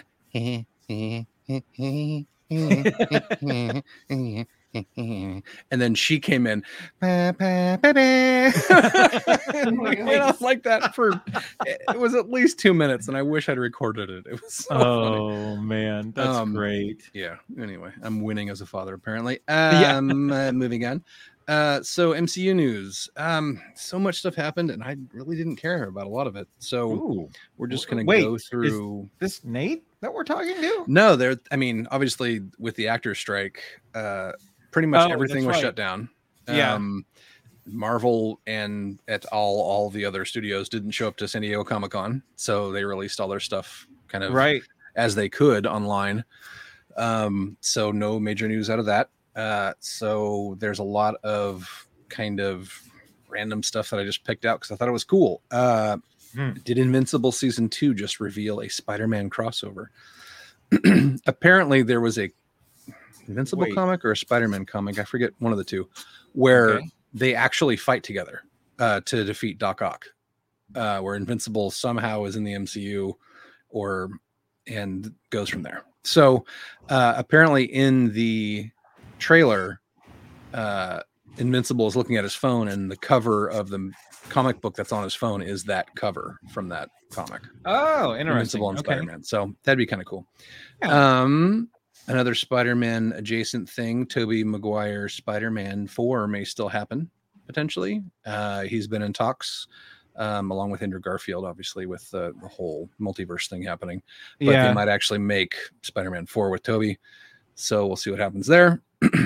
and then she came in and I was like that for it was at least two minutes and I wish I'd recorded it. It was so funny. Oh man, that's Um, great. Yeah. Anyway, I'm winning as a father, apparently. Yeah. Um, uh, moving on. Uh, so M C U news. Um, so much stuff happened, and I really didn't care about a lot of it. So Ooh, we're just w- gonna wait, go is- through. this Nate that we're talking to? No, there. I mean, obviously, with the actors' strike, uh, pretty much Oh, everything that's was right. shut down. Yeah. Um, Marvel and et al. All the other studios didn't show up to San Diego Comic Con, so they released all their stuff kind of Right. as they could online. Um, so no major news out of that. Uh, so there's a lot of kind of random stuff that I just picked out because I thought it was cool. Uh, Hmm. Did Invincible season two just reveal a Spider-Man crossover? Apparently there was a Invincible Wait. comic or a Spider-Man comic, I forget, one of the two, where Okay. they actually fight together uh, to defeat Doc Ock, uh, where Invincible somehow is in the M C U or and goes from there. So uh, apparently in the trailer, uh, Invincible is looking at his phone, and the cover of the comic book that's on his phone is that cover from that comic. Oh, interesting. Invincible and Okay. Spider-Man. So that'd be kind of cool. Yeah. Um, another Spider-Man adjacent thing, Tobey Maguire Spider-Man four may still happen potentially. Uh, he's been in talks um, along with Andrew Garfield, obviously, with uh, the whole multiverse thing happening. But Yeah. they might actually make Spider-Man four with Tobey. So we'll see what happens there.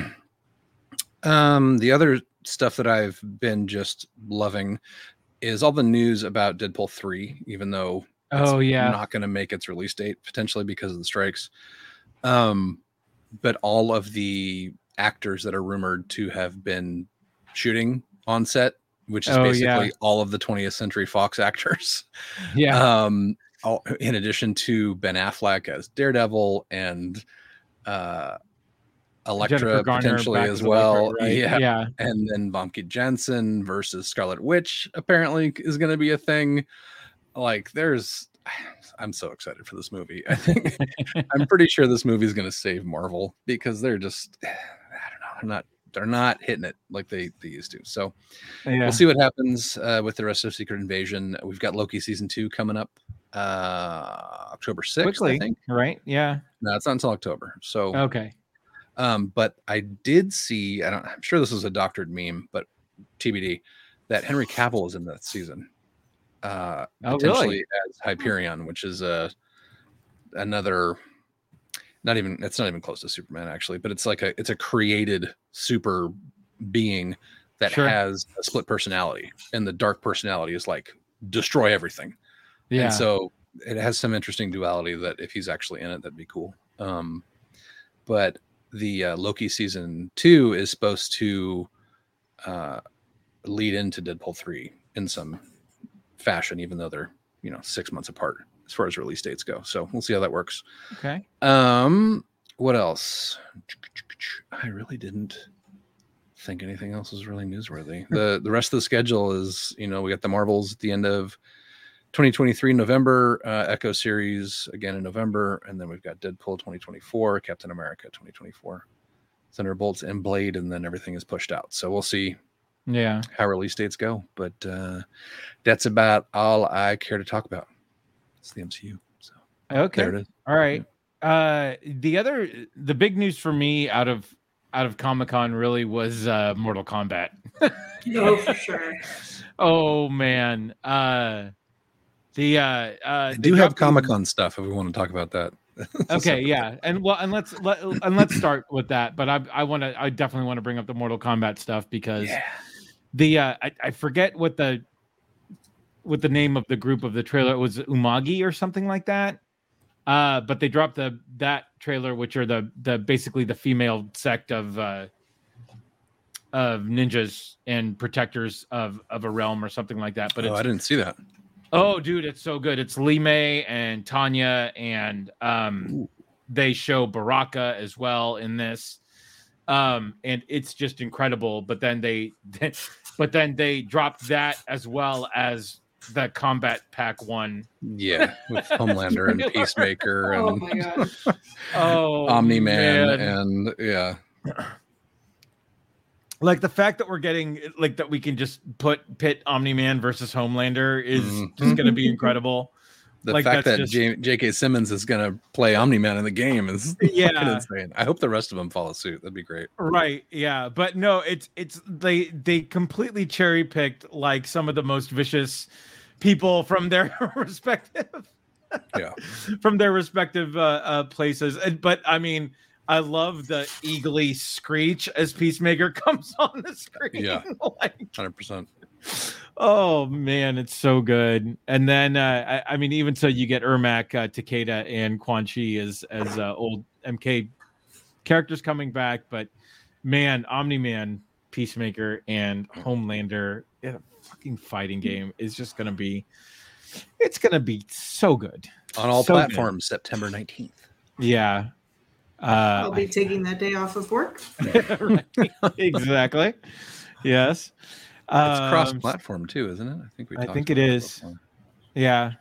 um, the other stuff that I've been just loving is all the news about Deadpool three, even though it's Oh yeah. not going to make its release date potentially because of the strikes. Um, but all of the actors that are rumored to have been shooting on set, which is Oh, basically yeah. all of the twentieth Century Fox actors. Yeah. Um, all, in addition to Ben Affleck as Daredevil and uh, Elektra Jennifer Garner potentially back as as Elektra, well. right? Yeah. Yeah. And then Bumke Jensen versus Scarlet Witch apparently is going to be a thing. Like, there's, I'm so excited for this movie. I think I'm pretty sure this movie is going to save Marvel because they're just, I don't know, they're not, they're not hitting it like they, they used to. So Yeah. we'll see what happens uh, with the rest of Secret Invasion. We've got Loki season two coming up uh, October sixth, Quickly, I think. right? Yeah. No, it's not until October. So Okay. Um, but I did see, I don't, I'm sure this was a doctored meme, but T B D, that Henry Cavill is in that season. Uh, Oh, potentially really? as Hyperion, which is a another, not even, it's not even close to Superman actually, but it's like a, it's a created super being that Sure. has a split personality, and the dark personality is like destroy everything. Yeah. And so it has some interesting duality that if he's actually in it, that'd be cool. Um, but the uh, Loki season two is supposed to uh, lead into Deadpool three in some fashion, even though they're, you know, six months apart as far as release dates go. So we'll see how that works. Okay. Um, what else? I really didn't think anything else was really newsworthy. The the rest of the schedule is, you know, we got the Marvels at the end of twenty twenty-three November, uh, Echo series again in November, and then we've got Deadpool twenty twenty-four, Captain America twenty twenty-four, Thunderbolts, and Blade, and then everything is pushed out. So we'll see Yeah. how release dates go. But uh, that's about all I care to talk about. It's the M C U. So Okay. there it is. All right. Uh, the other, the big news for me out of out of Comic-Con really was uh, Mortal Kombat. No, for sure. Oh man. Uh, the uh, uh, I they do have dropped the- Comic Con stuff if we want to talk about that. Okay, yeah, and well, and let's let and let's start with that. But I I want to I definitely want to bring up the Mortal Kombat stuff because Yeah. the uh, I I forget what the what the name of the group of the trailer was, Umagi or something like that. Uh, but they dropped the that trailer, which are the the basically the female sect of uh, of ninjas and protectors of of a realm or something like that. But Oh, it's I didn't see that. Oh, dude, it's so good. It's Lee May and Tanya, and um, Ooh. they show Baraka as well in this, um, and it's just incredible. But then they, but then they dropped that as well as the Combat Pack one. Yeah, with Homelander and Trailer. Peacemaker Oh and my gosh. Oh, Omni Man, man. and yeah, Like the fact that we're getting like that we can just put pit Omni Man versus Homelander is Mhm. just going to be incredible. the Like, fact that's that just- J- J.K. Simmons is going to play Omni Man in the game is Yeah. fucking insane. I hope the rest of them follow suit. That'd be great. Right, yeah, but no, it's it's they they completely cherry picked like some of the most vicious people from their respective Yeah, from their respective uh, uh places. And but I mean, I love the eagly screech as Peacemaker comes on the screen. Yeah. Like, one hundred percent. oh man, it's so good. And then uh, I, I mean, even so, you get Ermac, uh, Takeda, and Quan Chi as as uh, old M K characters coming back. But man, Omni Man, Peacemaker, and Homelander in a fucking fighting game is just gonna be. It's gonna be so good. On all So good. platforms, September nineteenth. Yeah. Uh, I'll be taking that day off of work. right. Exactly. Yes. It's Um, cross-platform too, isn't it? I think we. I talked think it about that is. before. Yeah.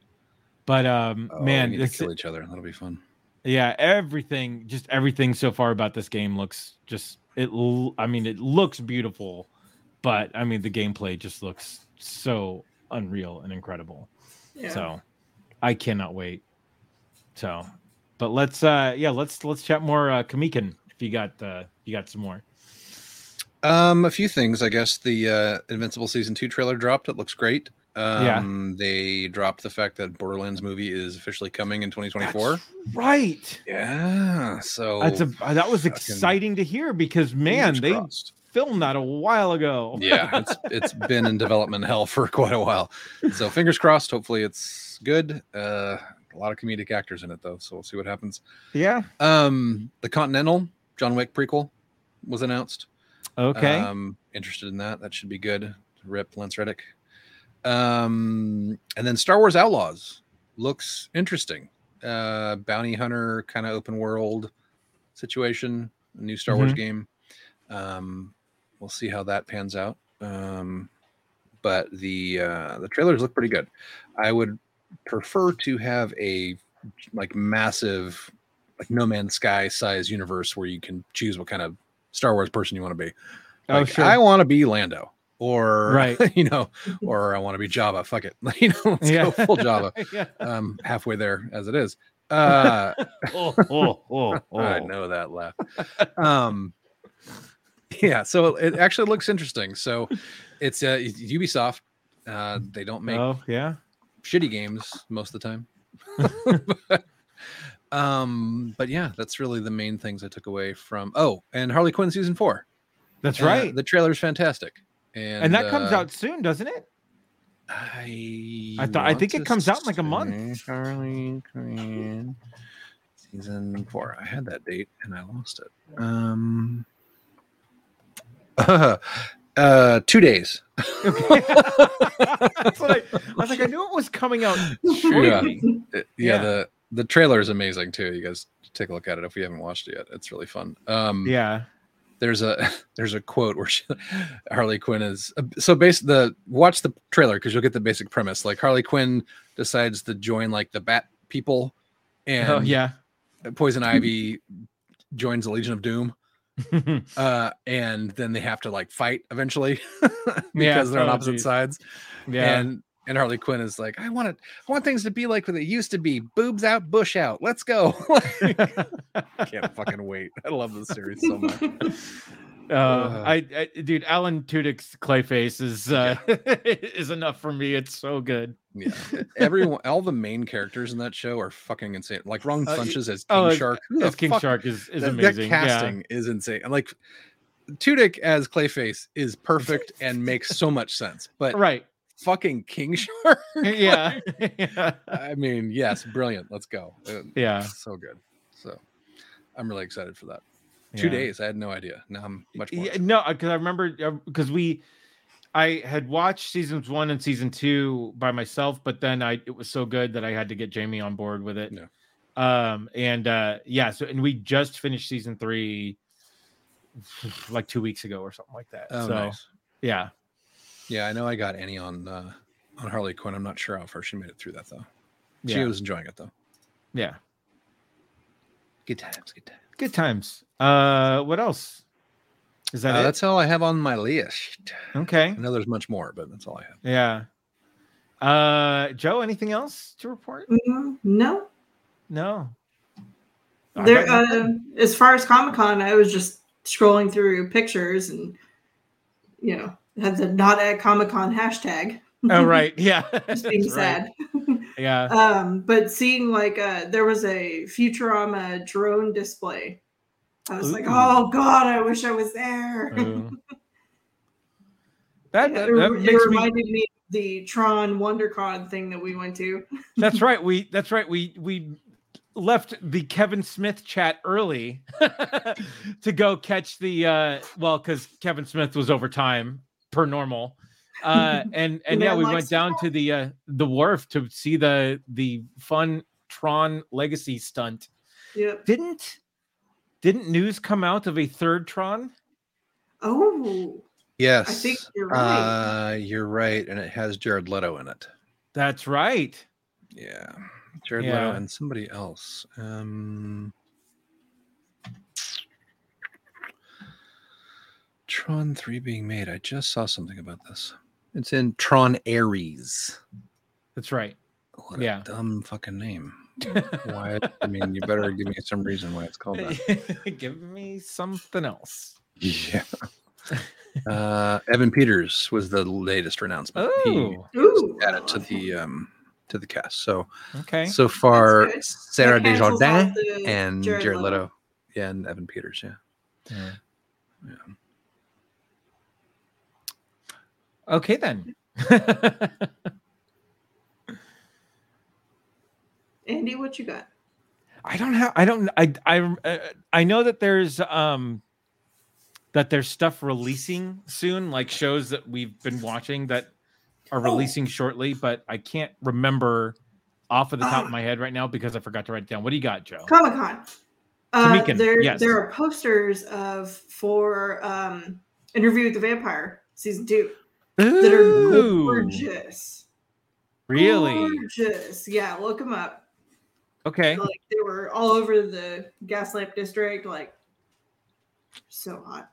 But um Oh, man, we need this, to kill each other. That'll be fun. yeah, everything, just everything so far about this game looks just it. l- I mean, it looks beautiful, but I mean, the gameplay just looks so unreal and incredible. Yeah. So, I cannot wait. So, but let's uh yeah, let's let's chat more uh Kamikin if you got uh you got some more. Um, a few things, I guess. The uh, Invincible season two trailer dropped. It looks great. Um, They dropped the fact that Borderlands movie is officially coming in twenty twenty-four. That's right. Yeah, so That's a that was fucking exciting to hear because man, fingers they crossed. filmed that a while ago. Yeah, it's it's been in development hell for quite a while. So fingers crossed. Hopefully it's good. Uh, a lot of comedic actors in it though, so we'll see what happens. Yeah. Um, the Continental John Wick prequel was announced. Okay. Um, interested in that. That should be good. Rip Lance Reddick. Um, and then Star Wars Outlaws looks interesting. Uh, bounty hunter kind of open world situation. A new Star Wars Mhm. game. Um, we'll see how that pans out. Um, but the uh, the trailers look pretty good. I would prefer to have a like massive, like No Man's Sky size universe where you can choose what kind of Star Wars person you want to be. Oh, Like, sure. I want to be Lando, or Right. you know, or I want to be Jabba. Fuck it, you know, let's Yeah. go full Jabba. Yeah. Um, halfway there as it is. Uh, oh, oh, oh, oh. I know that laugh. Um, yeah, so it actually looks interesting. So it's uh, it's Ubisoft. Uh, they don't make Oh, yeah. shitty games most of the time. but, um, but yeah, that's really the main things I took away from. Oh, and Harley Quinn season four. That's Uh, right. the trailer's fantastic, and And that comes uh, out soon, doesn't it? I I thought- I want think it to comes out in like a month. say Harley Quinn season four. I had that date and I lost it. Um, uh, uh two days. Okay. That's what I, I was like, I knew it was coming out Yeah. shortly. Uh, yeah, Yeah. the the trailer is amazing too. You guys take a look at it if you haven't watched it yet. It's really fun. Um, Yeah. there's a there's a quote where she, Harley Quinn is so based the watch the trailer because you'll get the basic premise. Like Harley Quinn decides to join like the Bat people, and Oh, yeah. Poison Ivy joins the Legion of Doom, uh, and then they have to like fight eventually because Yeah, they're on oh, opposite geez. sides. Yeah. And and Harley Quinn is like, I want it, I want things to be like what they used to be, boobs out, bush out. Let's go. I can't fucking wait. I love this series so much. Uh, I, I, dude, Alan Tudyk's Clayface is uh, is enough for me. It's so good. Yeah, everyone, all the main characters in that show are fucking insane. Like Ron Uh, Funches as King Oh, as- Shark. Who the as King fuck- Shark is is that, amazing. That casting is insane. And like Tudyk as Clayface is perfect and makes so much sense. But Yeah. Right. fucking King Shark. Yeah. yeah. I mean, yes, brilliant. Let's go. Uh, Yeah. so good. So I'm really excited for that. Two Yeah. days. I had no idea. Now I'm much more. Yeah, no, because I remember because we, I had watched seasons one and season two by myself, but then I it was so good that I had to get Jamie on board with it. Yeah. Um and uh yeah, so and we just finished season three like two weeks ago or something like that. Oh, so nice. yeah, Yeah, I know I got Annie on uh, on Harley Quinn. I'm not sure how far she made it through that though. She yeah, was enjoying it though. yeah. Good times. Good times. Good times. Uh, what else? Is that Uh, it? that's all I have on my list. Okay. I know there's much more, but that's all I have. Yeah. Uh, Joe, anything else to report? Mm, no. No. I There, got uh, nothing. as far as Comic Con, I was just scrolling through pictures and, you know, had the not at Comic Con hashtag. Oh, right. Yeah. Just being That's right. sad. Yeah. Um, but seeing like uh, there was a Futurama drone display. I was like, Ooh. oh god, I wish I was there. Ooh. That, Yeah, that, it, that it makes me. reminded me of the Tron WonderCon thing that we went to. That's right. We. That's right. We. We left the Kevin Smith chat early to go catch the. Uh, well, because Kevin Smith was over time per normal. Uh, and and The yeah, man we likes went to down talk. to the uh, the wharf to see the the fun Tron Legacy stunt. Yep. Didn't didn't news come out of a third Tron? Oh, Yes, I think you're right. Uh, you're right, and it has Jared Leto in it. That's right. Yeah, Jared Yeah. Leto and somebody else. Um, Tron three being made. I just saw something about this. It's in Tron Ares. That's right. What a Yeah. dumb fucking name. Why? I mean, you better give me some reason why it's called that. Give me something else. Yeah. Uh, Evan Peters was the latest announcement. He Oh, Ooh, I added to love him. the um to the cast. So okay. so far, That's good. Sarah That cancels out Desjardins the and Jared Jared, Leto. Leto. Yeah, and Evan Peters. Yeah. Yeah. Yeah. Okay then. Andy, what you got? I don't have. I don't. I. I. Uh, I know that there's um that there's stuff releasing soon, like shows that we've been watching that are releasing oh. shortly, but I can't remember off of the top uh, of my head right now because I forgot to write it down. What do you got, Joe? Comic-Con. Uh, there, yes. there are posters of for um, Interview with the Vampire season two Ooh. that are gorgeous. Really? Gorgeous. Yeah, look them up. Okay. Like they were all over the Gaslamp District, like so hot.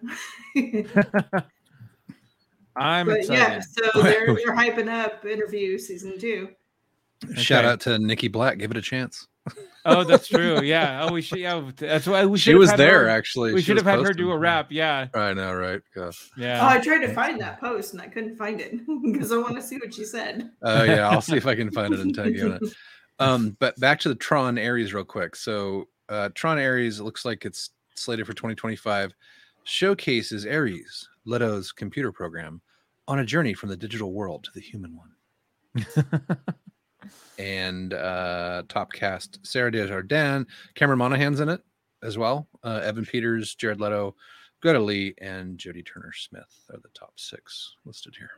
I'm but excited. Yeah, so they're they're hyping up Interview season two. Shout okay. out to Nikki Black. Give it a chance. Oh, that's true. Yeah. Oh, we should. Yeah, that's why we. She was there her, actually. We she should have had posted. her do a rap. Yeah. I know, right? Gosh. Yeah. Oh, I tried to find that post and I couldn't find it because I want to see what she said. Oh uh, yeah, I'll see if I can find it and tag you on it. Um, but back to the Tron Ares real quick. So uh, Tron Ares, it looks like it's slated for twenty twenty-five. Showcases Ares, Leto's computer program, on a journey from the digital world to the human one. And uh, top cast: Sarah Desjardins, Cameron Monaghan's in it as well. Uh, Evan Peters, Jared Leto, Greta Lee, and Jodie Turner-Smith are the top six listed here.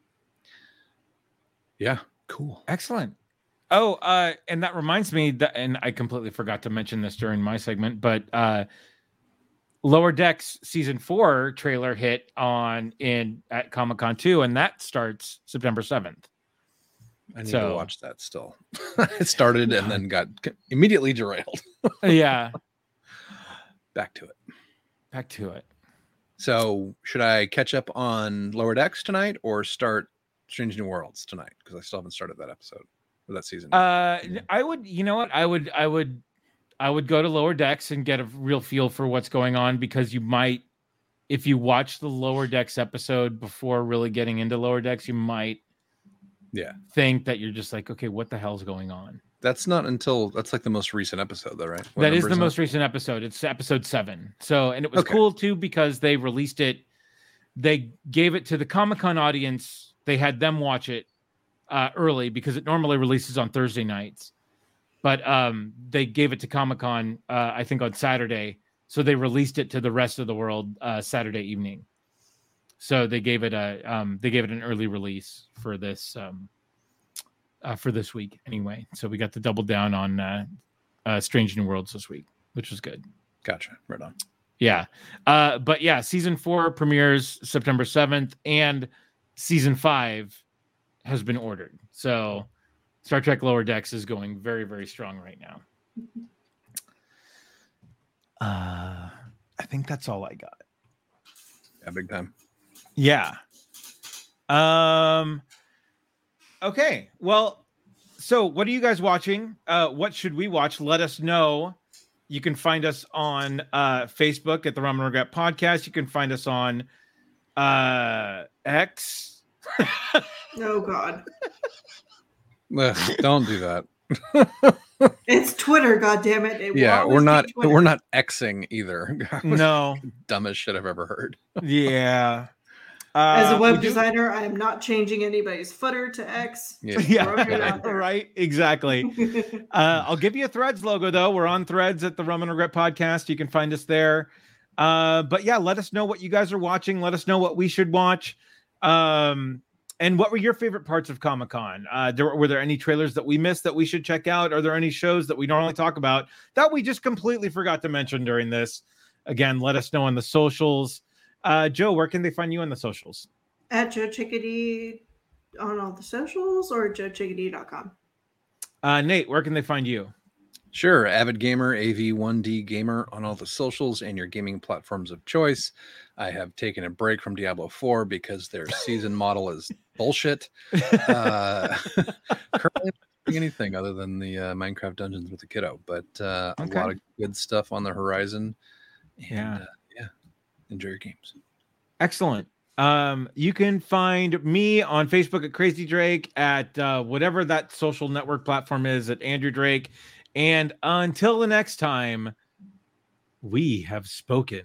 Yeah, cool, excellent. Oh, uh, and that reminds me that, and I completely forgot to mention this during my segment, but uh, Lower Decks season four trailer hit on in at Comic-Con two, and that starts September seventh. I need so, to watch that still. It started and then got immediately derailed. Yeah. Back to it. Back to it. So should I catch up on Lower Decks tonight or start Strange New Worlds tonight? Because I still haven't started that episode or that season. Uh, I would, you know what? I would, I would, I would go to Lower Decks and get a real feel for what's going on, because you might, if you watch the Lower Decks episode before really getting into Lower Decks, you might yeah think that you're just like, okay, what the hell's going on? That's not until that's like the most recent episode though, right? What that is the is most recent episode. It's episode seven. So, and it was okay. cool too because they released it, they gave it to the Comic-Con audience. They had them watch it uh early because it normally releases on Thursday nights, but um they gave it to Comic-Con uh I think on Saturday, so they released it to the rest of the world uh Saturday evening. So they gave it a um, they gave it an early release for this um, uh, for this week anyway. So we got to double down on uh, uh, Strange New Worlds this week, which was good. Gotcha. Right on. Yeah, uh, but yeah, season four premieres September seventh, and season five has been ordered. So Star Trek Lower Decks is going very, very strong right now. Uh, I think that's all I got. Yeah, big time. Yeah. Um. Okay. Well, so what are you guys watching? Uh, what should we watch? Let us know. You can find us on uh, Facebook at the Rum and Regret Podcast. You can find us on uh, X. Oh God. Don't do that. It's Twitter, goddammit. It yeah, we're not we're not Xing either. No. Dumbest shit I've ever heard. Yeah. As a Uh, web we do- designer, I am not changing anybody's footer to X. Yeah. Yeah, Throwing it out there. right. Exactly. Uh, I'll give you a Threads logo, though. We're on Threads at the Rum and Regret Podcast. You can find us there. Uh, but yeah, let us know what you guys are watching. Let us know what we should watch. Um, and what were your favorite parts of Comic-Con? Uh, there, were there any trailers that we missed that we should check out? Are there any shows that we normally talk about that we just completely forgot to mention during this? Again, let us know on the socials. Uh, Joe, where can they find you on the socials? At Joe Chickadee on all the socials or joe chickadee dot com. Uh, Nate, where can they find you? Sure. Avid Gamer, A V one D Gamer on all the socials and your gaming platforms of choice. I have taken a break from Diablo four because their season model is bullshit. Uh, currently not doing anything other than the uh, Minecraft Dungeons with the Kiddo, but uh, Okay. a lot of good stuff on the horizon. And, Yeah. uh, yeah. Enjoy your games. Excellent. Um, you can find me on Facebook at Crazy Drake, at uh, whatever that social network platform is, at Andrew Drake. And until the next time, we have spoken.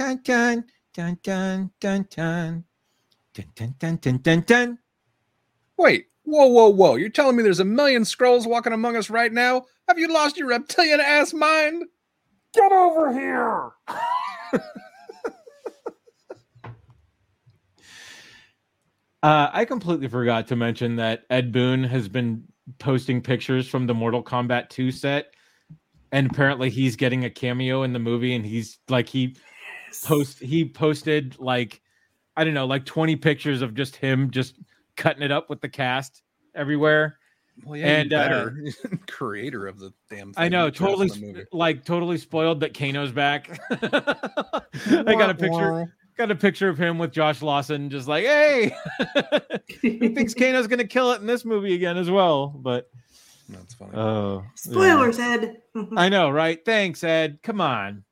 Dun, dun, dun, dun. Dun, dun, dun, dun, dun. Wait, whoa, whoa, whoa. You're telling me there's a million Skrulls walking among us right now? Have you lost your reptilian ass mind? Get over here. uh, I completely forgot to mention that Ed Boon has been posting pictures from the Mortal Kombat two set, and apparently he's getting a cameo in the movie, and he's like he Yes. post he posted like I don't know, like twenty pictures of just him just cutting it up with the cast everywhere. Well, yeah, And, you uh, better. Creator of the damn thing. I know, who chose totally the movie. sp- like totally spoiled that Kano's back. I got a picture got a picture of him with Josh Lawson just like, hey, who thinks Kano's gonna kill it in this movie again as well? But That's funny. oh, Spoilers, Ed. I know, right? Thanks, Ed. Come on.